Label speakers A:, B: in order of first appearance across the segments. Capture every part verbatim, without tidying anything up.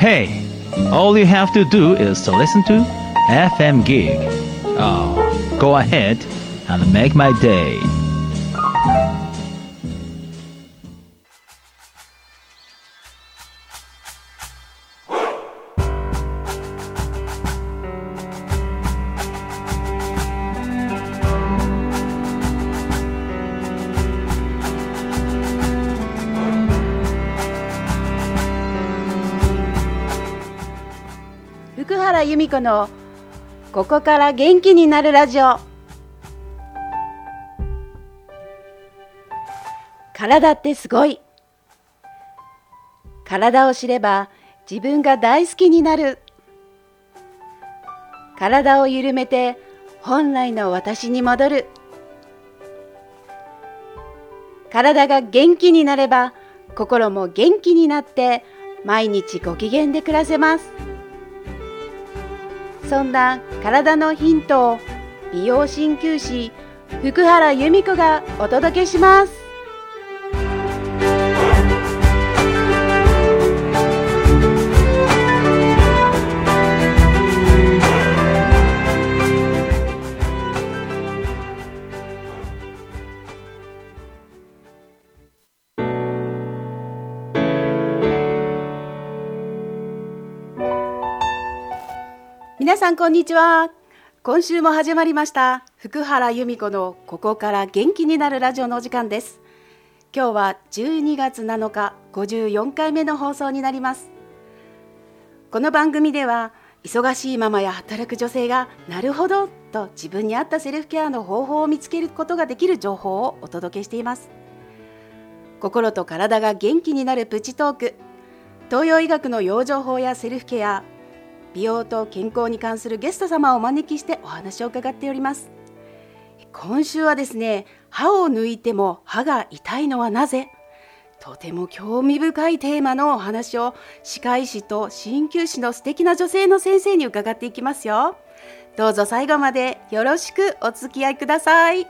A: Hey, all you have to do is to listen to エフエム Gig. Oh, go ahead and make my day.
B: 福原由美子のここから元気になるラジオ。体ってすごい。体を知れば自分が大好きになる。体を緩めて本来の私に戻る。体が元気になれば心も元気になって毎日ご機嫌で暮らせます。そんな体のヒントを美容鍼灸師福原由美子がお届けします。皆さんこんにちは。今週も始まりました福原由美子のここから元気になるラジオのお時間です。今日はじゅうにがつなのかごじゅうよんかいめの放送になります。この番組では忙しいママや働く女性がなるほどと自分に合ったセルフケアの方法を見つけることができる情報をお届けしています。心と体が元気になるプチトーク、東洋医学の養生法やセルフケア、美容と健康に関するゲスト様をお招きしてお話を伺っております。今週はですね、歯を抜いても歯が痛いのはなぜ？とても興味深いテーマのお話を歯科医師と鍼灸師の素敵な女性の先生に伺っていきますよ。どうぞ最後までよろしくお付き合いください。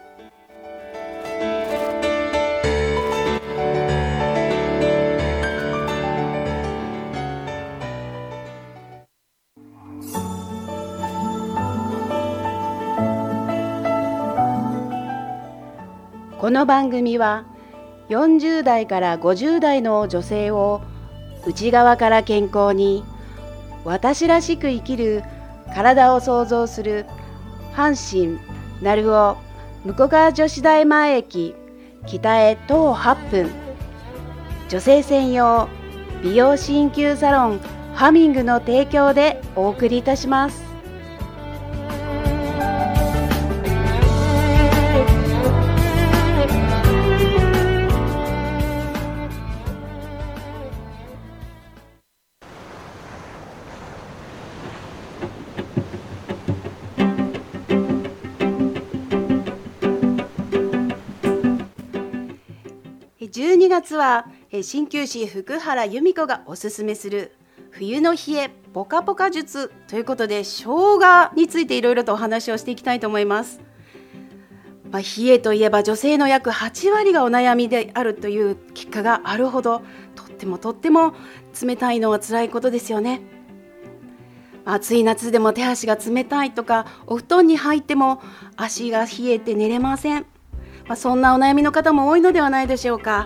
B: この番組はよんじゅうだいからごじゅうだいの女性を内側から健康に、私らしく生きる体を創造する阪神鳴尾武庫川女子大前駅北へ徒歩はっぷん、女性専用美容鍼灸サロンハミングの提供でお送りいたします。じゅうにがつは鍼灸師福原由美子がおすすめする冬の冷えポカポカ術ということで、生姜についていろいろとお話をしていきたいと思います。まあ、冷えといえば女性の約はちわりがお悩みであるという結果があるほど、とってもとっても冷たいのは辛いことですよね。暑い夏でも手足が冷たいとか、お布団に入っても足が冷えて寝れません。まあ、そんなお悩みの方も多いのではないでしょうか。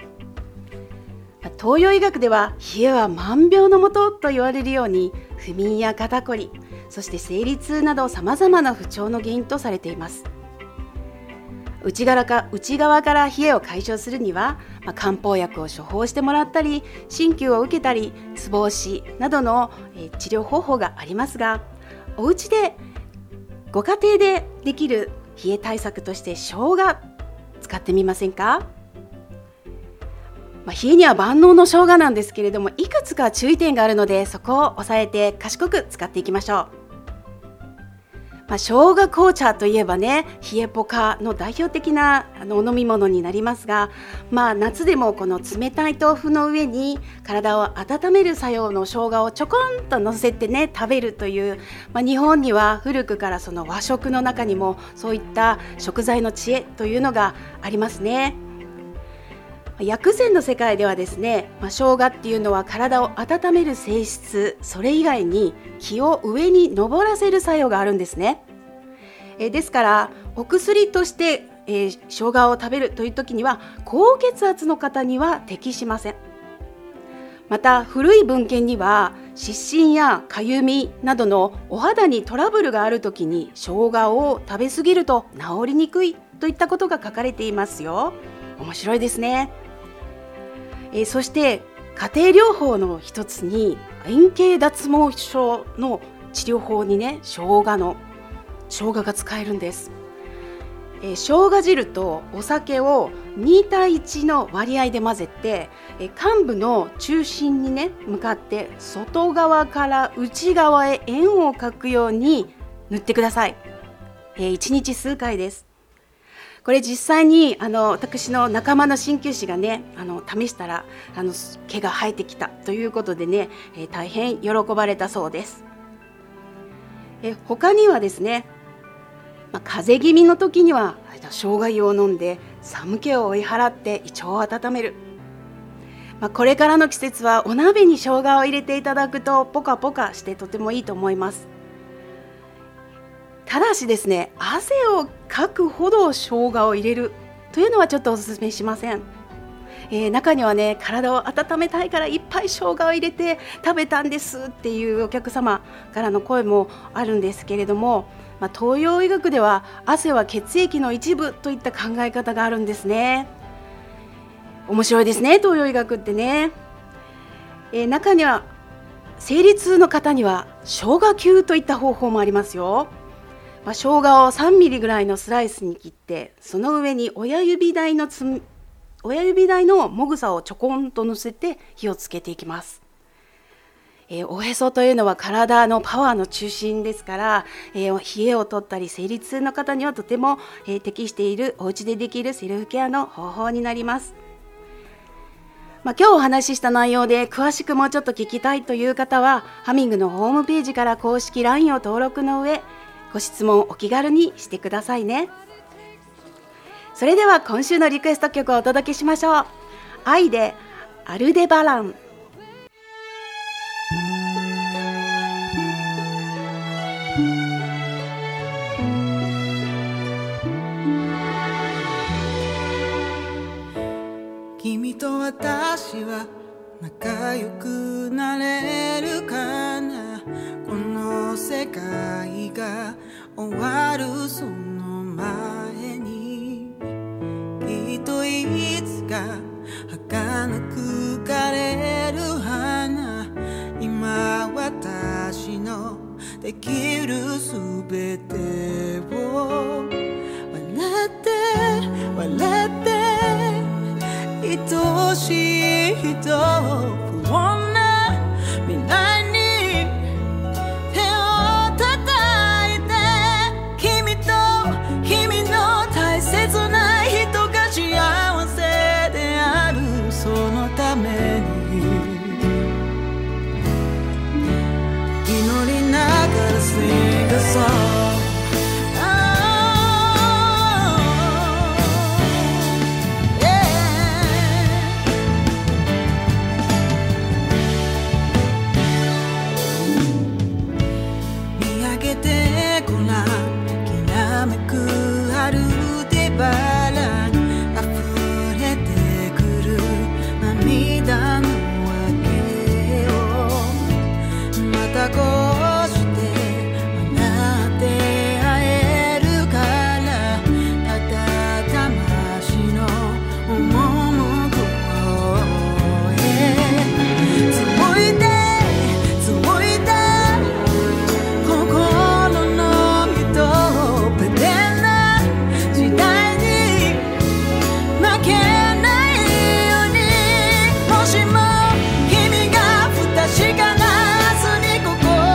B: 東洋医学では冷えは万病のもとと言われるように、不眠や肩こり、そして生理痛などさまざまな不調の原因とされています。内側か内側から冷えを解消するには、まあ、漢方薬を処方してもらったり、鍼灸を受けたり、ツボ押しなどの、えー、治療方法がありますが、お家でご家庭でできる冷え対策として生姜使ってみませんか？まあ、冷えには万能の生姜なんですけれども、いくつか注意点があるので、そこを押さえて賢く使っていきましょう。まあ、生姜紅茶といえばね、冷えポカの代表的なあのお飲み物になりますが、まあ、夏でもこの冷たい豆腐の上に体を温める作用の生姜をちょこんと乗せてね食べるという、まあ、日本には古くからその和食の中にもそういった食材の知恵というのがありますね。 薬膳の世界ではですね、まあ、生姜っていうのは体を温める性質、それ以外に気を上に上らせる作用があるんですね。えー、ですからお薬として、えー、生姜を食べるという時には高血圧の方には適しません。また古い文献には湿疹やかゆみなどのお肌にトラブルがある時に生姜を食べ過ぎると治りにくいといったことが書かれていますよ。面白いですね。えー、そして家庭療法の一つに円形脱毛症の治療法にね、生姜の生姜が使えるんです。えー、生姜汁とお酒をにたいいちの割合で混ぜて、えー、患部の中心にね向かって外側から内側へ円を描くように塗ってください。えー、いちにち数回です。これ実際にあの私の仲間の鍼灸師がねあの試したらあの毛が生えてきたということでね、えー、大変喜ばれたそうです。え他にはですね、まあ、風邪気味の時には生姜湯を飲んで寒気を追い払って胃腸を温める。まあ、これからの季節はお鍋に生姜を入れていただくとポカポカしてとてもいいと思います。ただしですね、汗をかくほど生姜を入れるというのはちょっとお勧めしません。えー、中にはね、体を温めたいからいっぱい生姜を入れて食べたんですっていうお客様からの声もあるんですけれども、まあ、東洋医学では汗は血液の一部といった考え方があるんですね。面白いですね、東洋医学ってね。えー、中には生理痛の方には生姜灸といった方法もありますよ。まあ、生姜をさんミリぐらいのスライスに切って、その上に親指大のつ親指大のもぐさをちょこんと乗せて火をつけていきます。えー、おへそというのは体のパワーの中心ですから、えー、冷えを取ったり生理痛の方にはとても、えー、適しているお家でできるセルフケアの方法になります。まあ、今日お話しした内容で詳しくもうちょっと聞きたいという方はハミングのホームページから公式 ライン を登録の上、ご質問お気軽にしてくださいね。それでは今週のリクエスト曲をお届けしましょう。愛でアルデバラン。
C: 君と私は仲良くなれるかな。この世界が終わるその前に、きっといつか儚く枯れる花。今私のできるすべてを笑って笑って愛しい人、不穏な未来に手を叩いて、君と君の大切な人が幸せであるそのために祈りながら Sing a song。しかなすに心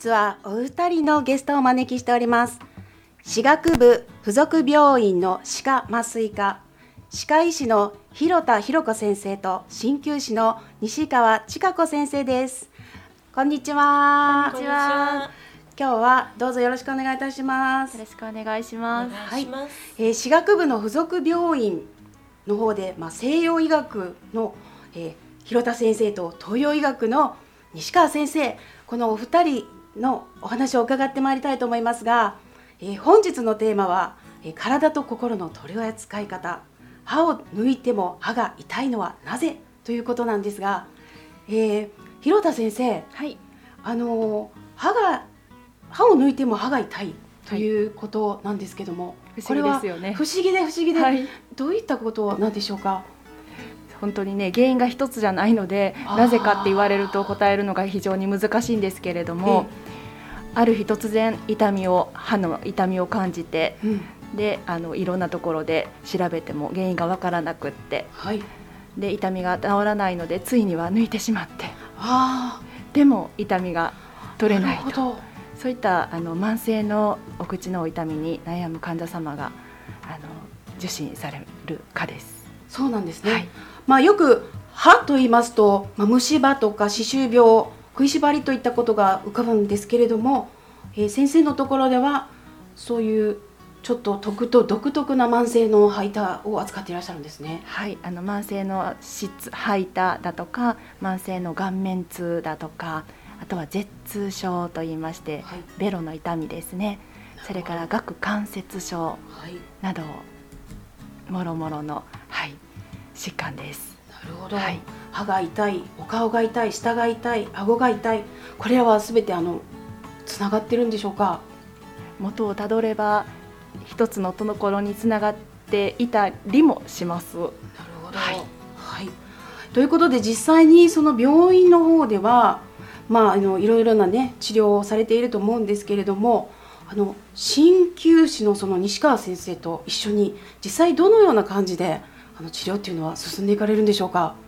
B: 日はお二人のゲストをお招きしております。歯学部附属病院の歯科麻酔科、歯科医師の広田博子先生と鍼灸師の西川千佳子先生です。こんにちは。
D: こんにちは。
B: 今日はどうぞよろしくお願いいたします。
D: よろしくお願いします。
B: はい、えー、歯学部の附属病院の方で、まあ、西洋医学の、えー、広田先生と東洋医学の西川先生、このお二人のお話を伺ってまいりたいと思いますが、えー、本日のテーマは、えー、体と心の取り扱い方、歯を抜いても歯が痛いのはなぜということなんですが、えー、広田先生、
D: はい、
B: あのー、歯が歯を抜いても歯が痛いということなんですけども、
D: はい、不思議ですよね。
B: 不思議で不思議で、はい、どういったことなんでしょうか。
D: 本当にね、原因が一つじゃないので、なぜかって言われると答えるのが非常に難しいんですけれども、ある日突然痛みを歯の痛みを感じて、うん、であのいろんなところで調べても原因が分からなくって、はい、で痛みが治らないのでついには抜いてしまって、あでも痛みが取れないと、そういったあの慢性のお口の痛みに悩む患者様があの受診される科です。
B: そうなんですね、はい、まあ、よく歯と言いますと、まあ、虫歯とか歯周病、食いしばりといったことが浮かぶんですけれども、えー、先生のところではそういうちょっと独特な慢性の歯痛を扱っていらっしゃるんですね。
D: はい、あの慢性の質歯痛だとか慢性の顔面痛だとか、あとは舌痛症といいまして、はい、ベロの痛みですね、それから顎関節症など、もろもろの、はい、疾患です。
B: なるほど、はい、歯が痛い、お顔が痛い、舌が痛い、顎が痛い、これらはすべてあのつながってるんでしょうか。
D: 元をたどれば一つのところにつながっていたりもします。なる
B: ほど、はいはい、ということで実際にその病院の方では、まあ、あのいろいろな、ね、治療をされていると思うんですけれども、あの鍼灸師のその西川先生と一緒に実際どのような感じであの治療っていうのは進んでいかれるんでしょうか。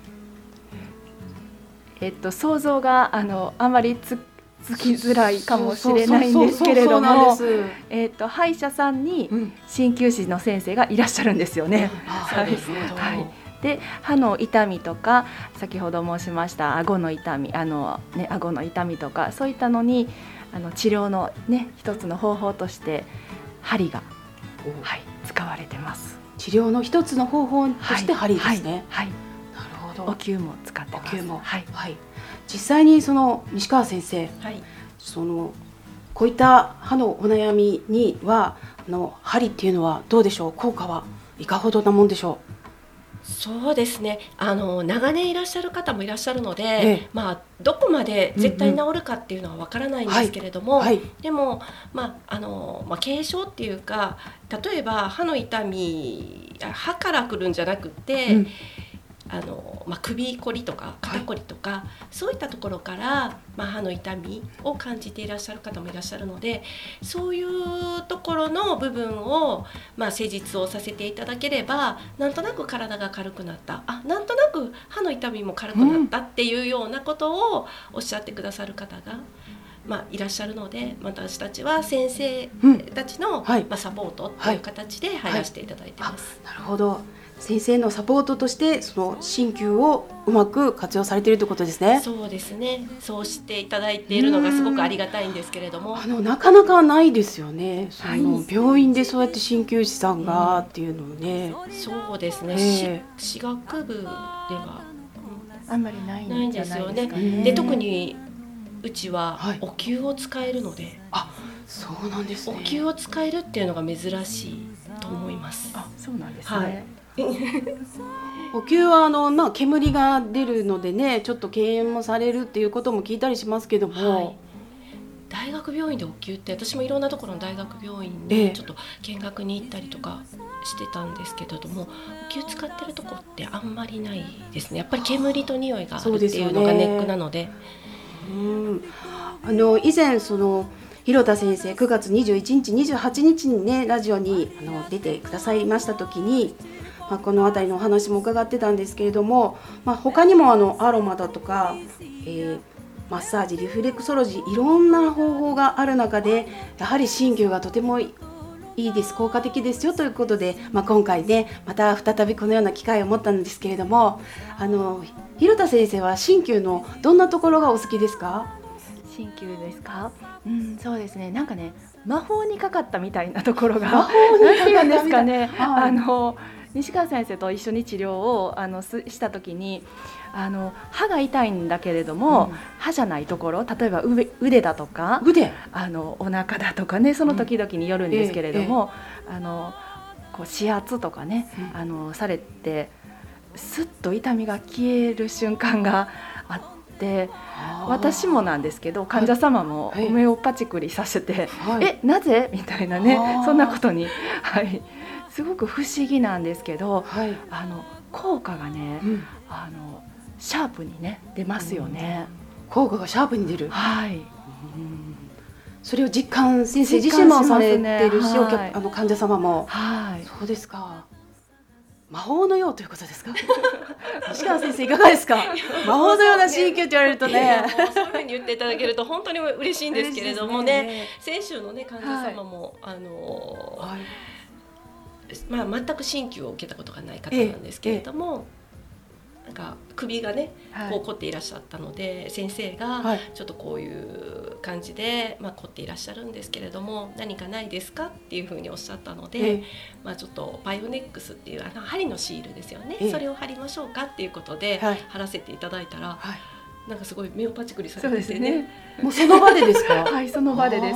D: えっと、想像があのあまりつつきづらいかもしれないんですけれども、えっと歯医者さんに鍼灸師の先生がいらっしゃるんですよね。
B: そうですね、
D: はい、で歯の痛みとか、先ほど申しました顎の痛み、あの、ね、顎の痛みとか、そういったのにあの治療の、ね、一つの方法として針が、はい、使われてます。
B: 治療の一つの方法として針ですね。
D: はい、はいはい、
B: なるほど。
D: お灸も使ってます。
B: お灸も、
D: はい
B: はい、実際にその西川先生、はい、そのこういった歯のお悩みにはあの針っていうのはどうでしょう、効果はいかほどなもんでしょう。
E: そうですね、あの長年いらっしゃる方もいらっしゃるので、ええ、まあ、どこまで絶対治るかっていうのはわからないんですけれども、うんうんはいはい、でも、まああのまあ、軽症っていうか、例えば歯の痛み、歯からくるんじゃなくて、うん、あのまあ、首こりとか肩こりとか、はい、そういったところから、まあ、歯の痛みを感じていらっしゃる方もいらっしゃるので、そういうところの部分を、まあ、施術をさせていただければ、なんとなく体が軽くなった、あ、なんとなく歯の痛みも軽くなったっていうようなことをおっしゃってくださる方が、まあ、いらっしゃるので、私たちは先生たちの、うんはい、まあ、サポートという形で入らせていただいてます。
B: はいはい、なるほど、先生のサポートとしてその鍼灸をうまく活用されているということですね。
E: そうですね、そうしていただいているのがすごくありがたいんですけれども、
B: あのなかなかないですよね、その病院でそうやって鍼灸師さんがっていうのね、
E: うん、そうですね、えー、歯学部では、
D: うん、あんまりないんじゃないですかね。
E: で、特にうちはお灸を使えるので、はい、
B: あ、そうなんですね、
E: お灸を使えるっていうのが珍しいと思います。
D: あ、そうなんですね、はい、
B: お灸はあの、まあ、煙が出るのでね、ちょっと敬遠もされるっていうことも聞いたりしますけども、はい、
E: 大学病院でお灸って、私もいろんなところの大学病院にちょっと見学に行ったりとかしてたんですけれども、お灸使ってるとこってあんまりないですね。やっぱり煙と匂いがあるっていうのがネックなので、
B: うん、あの以前その広田先生くがつにじゅういちにちにじゅうはちにちにねラジオにあの出てくださいました時に、まあ、この辺りのお話も伺ってたんですけれども、まあ、他にもあのアロマだとか、えーマッサージ、リフレクソロジー、いろんな方法がある中でやはり鍼灸がとてもいいです、効果的ですよということで、まあ、今回ねまた再びこのような機会を持ったんですけれども、あの広田先生は鍼灸のどんなところがお好きですか？
D: 鍼灸ですか？うん、そうですね、なんかね魔法にかかったみたいなところが
B: 魔法にかかったみたい
D: なんていうんですかね、
B: はい、
D: あの西川先生と一緒に治療をあのした時に、あの歯が痛いんだけれども、うん、歯じゃないところ、例えば 腕, 腕だとか
B: 腕
D: あのお腹だとかね、その時々によるんですけれども、うんええ、あのこう指圧とかね、うん、あのされてスッと痛みが消える瞬間があって、私もなんですけど患者様もホメオパチクリさせて、はい、えなぜみたいなね、そんなことに、はい、すごく不思議なんですけど、はい、あの効果がね、うん、あのシャープにね出ますよね、
B: うん、効果がシャープに出る、
D: はい、うん、
B: それを実感先生自身もされてるし、ね、はい、あの患者様も、はい、そうですか、魔法のようということですか？西川先生いかがですか？魔法のような鍼灸って言われるとね、
E: そういうふうに言っていただけると本当に嬉しいんですけれどもね、ね先週のね患者様も、はい、あのーはいまあ、全く鍼灸を受けたことがない方なんですけれども、ええ、なんか首がね、はい、こう凝っていらっしゃったので先生がちょっとこういう感じで、まあ、凝っていらっしゃるんですけれども何かないですかっていうふうにおっしゃったので、えまあ、ちょっとバイオネックスっていうあの針のシールですよね、え、それを貼りましょうかっていうことで貼らせていただいたら、はい、なんかすごい目をパチクリされてて ね,
B: そうですねもうその場でですか？
D: はい、その場でです。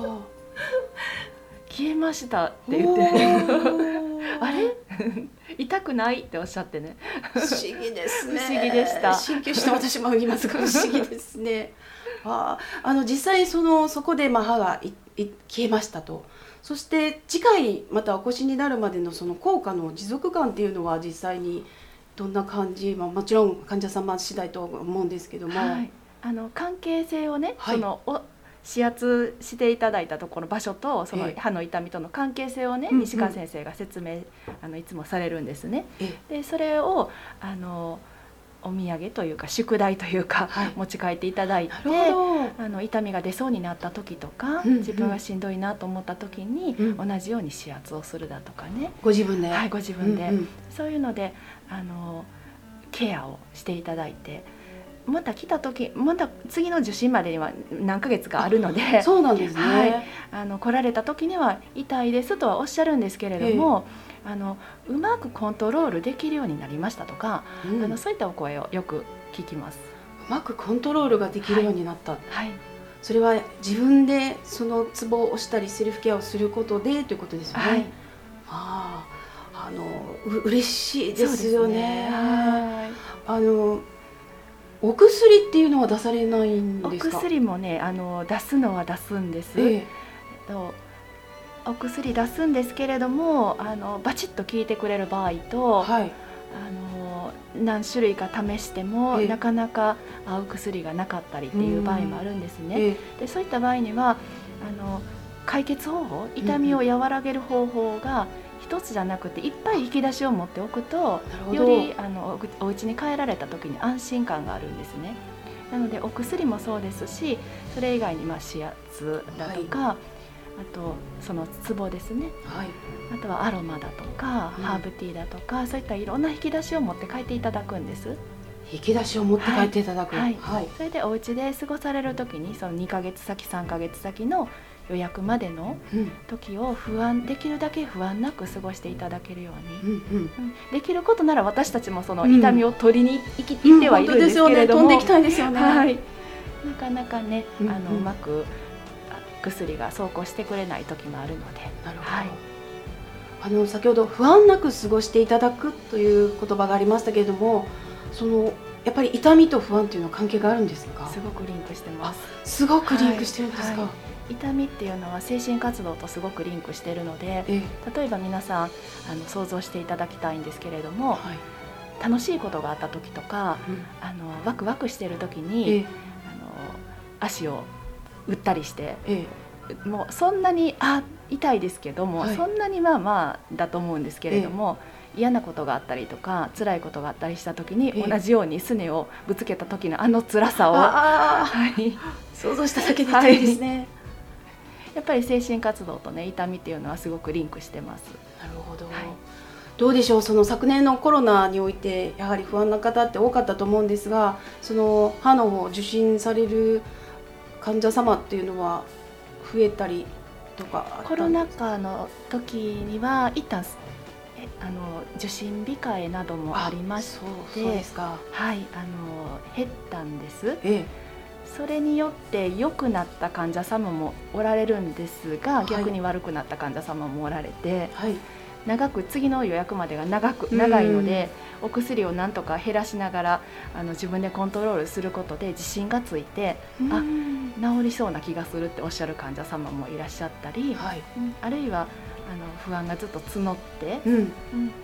D: 消えましたって言ってあれ痛くないっておっしゃってね、
B: 不思議ですね。
D: 不思議でした。
B: 鍼灸して私も言いますが不思議ですね。ああの実際そのそこでまあ歯がいい消えましたと、そして次回またお越しになるまでのその効果の持続感っていうのは実際にどんな感じ、まあ、もちろん患者様次第と思うんですけども、
D: はい、あの関係性をね、はい、そのお指圧していただいたところ場所とその歯の痛みとの関係性をね、えー、西川先生が説明、うんうん、あのいつもされるんですね、えー、でそれをあのお土産というか宿題というか、はい、持ち帰っていただいて、あの痛みが出そうになった時とか、うんうん、自分がしんどいなと思った時に、うん、同じように指圧をするだとかね、
B: ご自分で、
D: はい、ご自分で、うんうん、そういうのであのケアをしていただいて、また来た時また次の受診までには何ヶ月かあるので、
B: そうなんですね、はい、
D: あの来られた時には痛いですとはおっしゃるんですけれども、えー、あのうまくコントロールできるようになりましたとか、うん、あのそういったお声をよく聞きます。
B: うまくコントロールができるようになった、はい
D: はい、
B: それは自分でそのツボを押したりセルフケアをすることでということですよね、はい、ああのう嬉しいですよね。はい、あのお薬っていうのは出されないんですか？
D: お薬もねあの出すのは出すんです、えー、えっと、お薬出すんですけれどもあのバチッと効いてくれる場合と、はい、あの何種類か試しても、えー、なかなか合う薬がなかったりっていう場合もあるんですね、えー、でそういった場合にはあの解決方法、痛みを和らげる方法が一つじゃなくていっぱい引き出しを持っておくとよりあのお家に帰られた時に安心感があるんですね。なのでお薬もそうですし、それ以外にまあ指圧だとか、はい、あとそのツボですね、はい、あとはアロマだとか、うん、ハーブティーだとかそういったいろんな引き出しを持って帰っていただくんです。
B: 引き出しを持って帰っていただく、
D: はいはいはい、それでお家で過ごされる時にそのにかげつさきさんかげつさきの予約までの時を不安できるだけ不安なく過ごしていただけるように、うんうん、できることなら私たちもその痛みを取りに行き、うん、行ってはいるんですけれども、
B: うん、本当ですよね、飛んでいきたいですよね、
D: はい、なかなかね、うんうん、あのうまく薬が走行してくれない時もあるので。
B: なるほど、はい、あの先ほど不安なく過ごしていただくという言葉がありましたけれども、そのやっぱり痛みと不安というのは関係があるんですか？
D: すごくリンクしてます。
B: すごくリンクしてるんですか？はいはい、
D: 痛みっていうのは精神活動とすごくリンクしているので、ええ、例えば皆さんあの想像していただきたいんですけれども、はい、楽しいことがあった時とか、うん、あのワクワクしている時に、ええ、あの足を打ったりして、ええ、もうそんなにあ痛いですけども、はい、そんなにまあまあだと思うんですけれども、 嫌なことがあったりとか辛いことがあったりした時に同じようにすねをぶつけた時のあの辛さを、
B: はい、想像しただけで痛いですね、はい、
D: やっぱり精神活動とね痛みっていうのはすごくリンクしてます。
B: なるほど、はい、どうでしょう、その昨年のコロナにおいてやはり不安な方って多かったと思うんですが、その歯の受診される患者様っていうのは増えたりとかあったんですか？
D: コロナ禍の時には一旦あの受診控えなどもありまして、
B: そうですか、
D: はい、あの減ったんです、
B: ええ、
D: それによって良くなった患者様もおられるんですが、はい、逆に悪くなった患者様もおられて、はい、長く次の予約までが長く長いので、お薬をなんとか減らしながらあの自分でコントロールすることで自信がついて、あ、治りそうな気がするっておっしゃる患者様もいらっしゃったり、はい、あるいはあの不安がずっと募って、うんうん、あの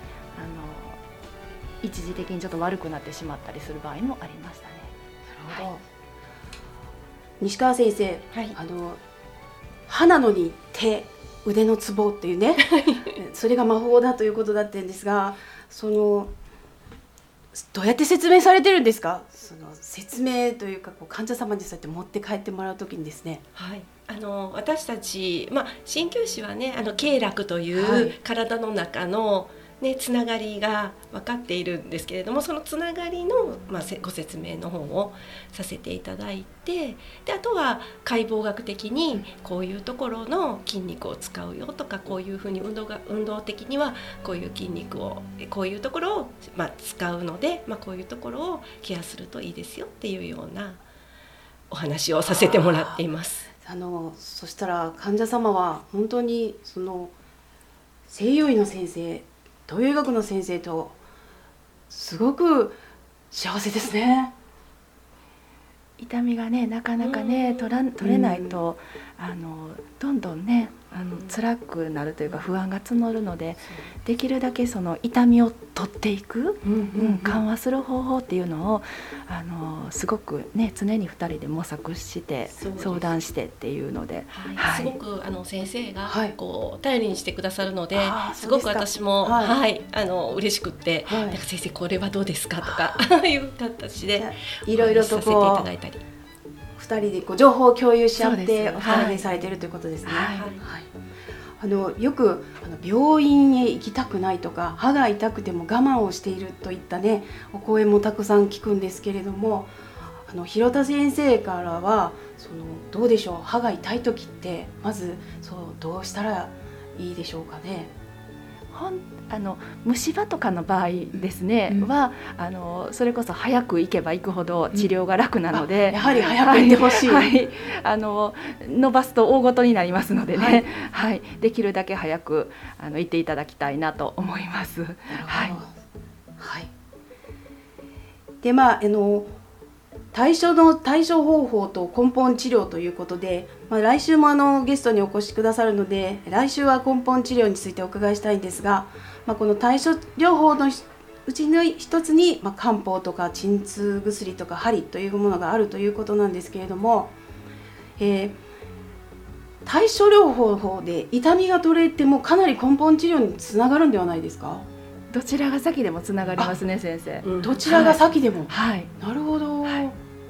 D: 一時的にちょっと悪くなってしまったりする場合もありましたね。
B: なるほど、はい、西川先生、
E: はい、
B: あの歯なのに手腕のツボっていうねそれが魔法だということだったんですが、そのどうやって説明されてるんですか？その説明というかこう患者様にそうやって持って帰ってもらうときにですね、
E: はい、あの私たち、まあ、鍼灸師はねあの経絡という体の中の、ね、つながりが分かっているんですけれども、そのつながりの、まあ、ご説明の方をさせていただいて、であとは解剖学的にこういうところの筋肉を使うよとか、こういうふうに運動が運動的にはこういう筋肉をこういうところを、まあ、使うので、まあ、こういうところをケアするといいですよっていうようなお話をさせてもらっています。
B: あのそしたら患者様は本当にその西洋医の先生、東洋医学の先生とすごく幸せですね。
D: 痛みがねなかなかね取ら取れないと、あのどんどんねあの辛くなるというか不安が募るので、できるだけその痛みを取っていく、うんうんうん、緩和する方法っていうのをあのすごくね常にふたりで模索して相談してっていうので、
E: はいはい、すごくあの先生がこう頼りにしてくださるので、はい、すごく私も、はいはい、あの嬉しくって、はい、なんか先生これはどうですかとかいう形で
B: いろいろとこうさせていただいたり、ふたりでこう情報を共有し合ってお話しされているということですね。はいはい、あのよくあの病院へ行きたくないとか歯が痛くても我慢をしているといったねお声もたくさん聞くんですけれども、あの広田先生からはそのどうでしょう、歯が痛い時ってまずそうどうしたらいいでしょうかね。
D: あの虫歯とかの場合ですね、うん、はあのそれこそ早く行けば行くほど治療が楽なので、
B: うん、やはり早く行ってほしい、
D: はいはい、あの伸ばすと大ごとになりますのでね、はいはい、できるだけ早くあの行っていただきたいなと思います。はい
B: はい、でまああの対処の対処方法と根本治療ということで、まあ、来週もあのゲストにお越しくださるので来週は根本治療についてお伺いしたいんですが、まあ、この対処療法のうちの一つに、まあ、漢方とか鎮痛薬とか針というものがあるということなんですけれども、えー、対処療法で痛みが取れてもかなり根本治療につながるんではないですか？
D: どちらが先でもつながりますね先生、
B: うん、どちらが先でも、
D: はい、
B: なるほど、はい、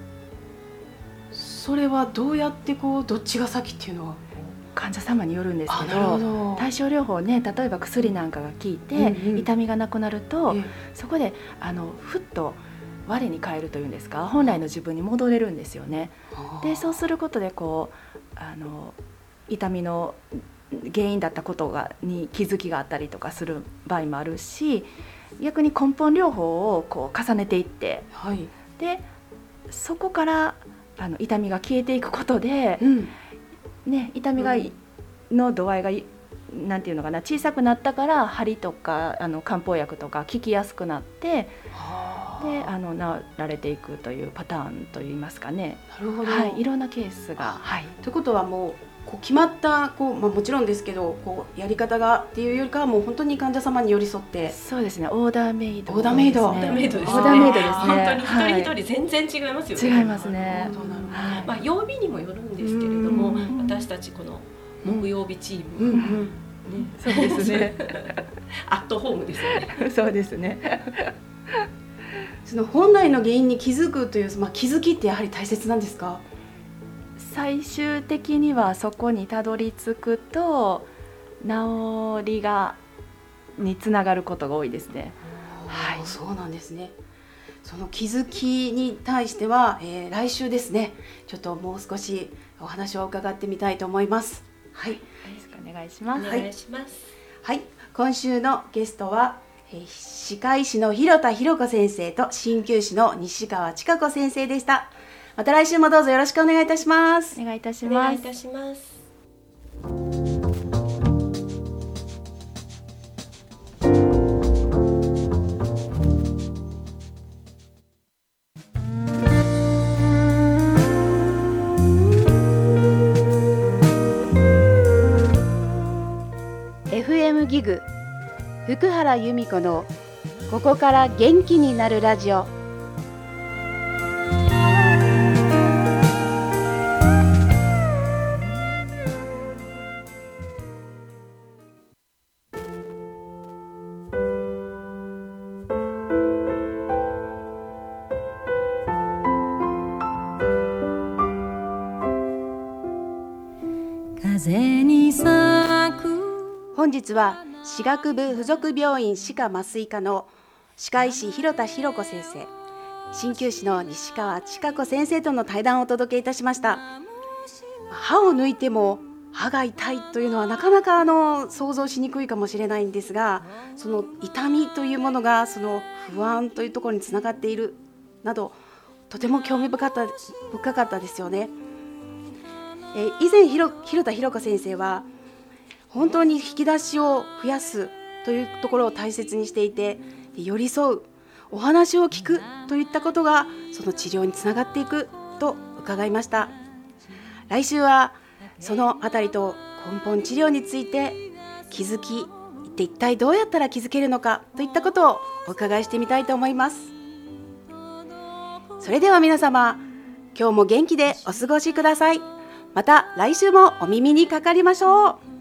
B: それはどうやってこうどっちが先っていうのは
D: 患者様によるんですけど、ど対症療法ね、例えば薬なんかが効いて、うんうん、痛みがなくなると、えそこであのふっと我に返るというんですか、本来の自分に戻れるんですよね。でそうすることでこうあの痛みの原因だったことがに気づきがあったりとかする場合もあるし、逆に根本療法をこう重ねていって、はい、でそこからあの痛みが消えていくことで、うんね、痛みが、うん、の度合いがなんていうのかな、小さくなったから針とかあの漢方薬とか効きやすくなって、であの治られていくというパターンといいますかね。
B: なるほど、
D: はい、いろんなケースが、はい、
B: ということはもうこう決まったこう、まあ、もちろんですけどこうやり方がっていうよりかはもう本当に患者様に寄り添って。
D: そうですね、オーダーメイド、
B: オーダーメイド、
E: オーダーメイドですね。
D: オーダーメイドですね。
E: 本当に一人一人全然違いますよね。
D: はい、違いますね。
E: はい、まあ、曜日にもよるんですけれども、私たちこの木曜日チーム
D: そうですね
E: アットホームですよね
D: そうですね
B: その本来の原因に気づくという、まあ、気づきってやはり大切なんですか？
D: 最終的にはそこにたどり着くと治りがにつながることが多いですね。
B: はい、そうなんですね。その気づきに対しては、えー、来週ですね、ちょっともう少しお話を伺ってみたいと思います。はい、よ
D: ろしくお願いします。
E: お願いします。
B: はい、はい、今週のゲストは、えー、歯科医師の広田博子先生と鍼灸師の西川千佳子先生でした。また来週もどうぞよろしくお願いいたします。
D: お願いいたし
E: お
D: ます。
E: 願いいたします。
B: エフエム ギグ福原由美子のここから元気になるラジオ。
F: 風に咲く。
B: 本日は歯学部附属病院歯科麻酔科の歯科医師広田博子先生、鍼灸師の西川千佳子先生との対談をお届けいたしました。歯を抜いても歯が痛いというのはなかなかあの想像しにくいかもしれないんですが、その痛みというものがその不安というところにつながっているなど、とても興味深かった深かったですよね。え以前広田博子先生は本当に引き出しを増やすというところを大切にしていて、寄り添う、お話を聞くといったことがその治療につながっていくと伺いました。来週はそのあたりと根本治療について気づきって一体どうやったら気づけるのかといったことをお伺いしてみたいと思います。それでは皆様、今日も元気でお過ごしください。また来週もお耳にかかりましょう。